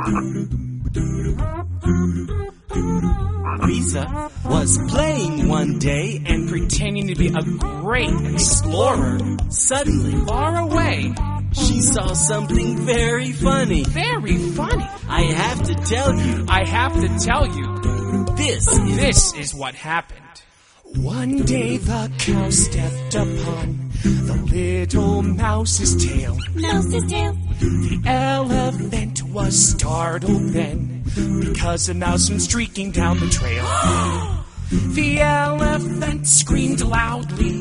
Lisa was playing one day and pretending to be a great explorer. Suddenly, Far away. she saw something very funny. Very funny. I have to tell you, I have to tell you, this is what happened. One day the cow stepped upon the little mouse's tail. Mouse's tail. The elephant was startled then, because a mouse went streaking down the trail. The elephant screamed loudly.